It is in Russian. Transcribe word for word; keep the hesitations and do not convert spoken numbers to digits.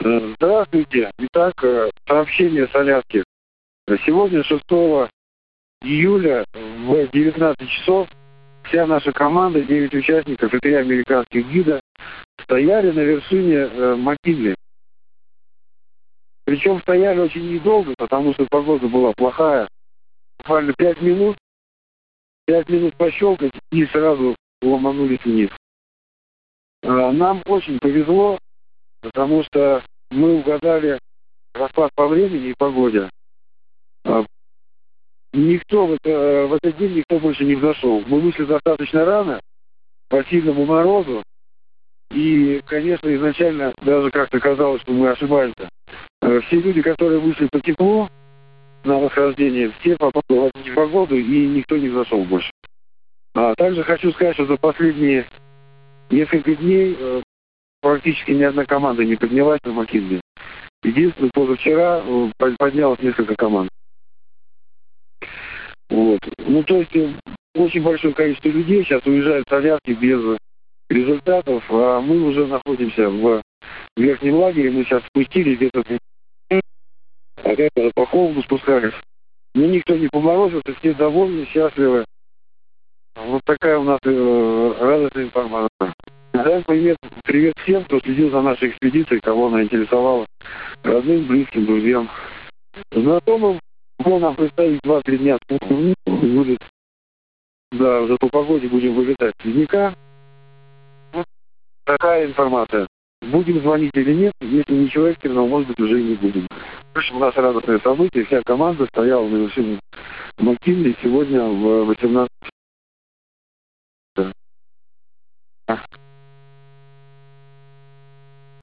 Здравствуйте. Итак, э, сообщение с Аляски. Сегодня, шестого июля, в девятнадцать часов, вся наша команда, девять участников и три американских гида стояли на вершине э, Маккинли. Причем стояли очень недолго, потому что погода была плохая. Буквально пять минут, пять минут пощелкать и сразу ломанулись вниз. Э, нам очень повезло, потому что мы угадали расклад по времени и погоде. Э, Никто в, это, в этот день никто больше не взошел. Мы вышли достаточно рано, по сильному морозу. И, конечно, изначально даже как-то казалось, что мы ошибаемся. Все люди, которые вышли по теплу на восхождение, все попали в непогоду, и никто не взошел больше. А также хочу сказать, что за последние несколько дней э, практически ни одна команда не поднялась на Маккинли. Единственное, позавчера э, поднялось несколько команд. Вот. Ну, то есть, э, очень большое количество людей сейчас уезжают с Аляски без результатов, а мы уже находимся в верхнем лагере. Мы сейчас спустились где-то, а по холоду спускались. Но никто не поморозился, все довольны, счастливы. Вот такая у нас э, радостная информация. Да, привет, привет всем, кто следил за нашей экспедицией, кого она интересовала, родным, близким, друзьям. Знакомым, мы нам предстоит два-три дня будет. Да, уже по погоде будем вылетать с ледника. Вот такая информация. Будем звонить или нет, если ничего экстренного, может быть, уже и не будем. В общем, у нас радостное событие, вся команда стояла на вершине Маккинли сегодня в восемнадцать.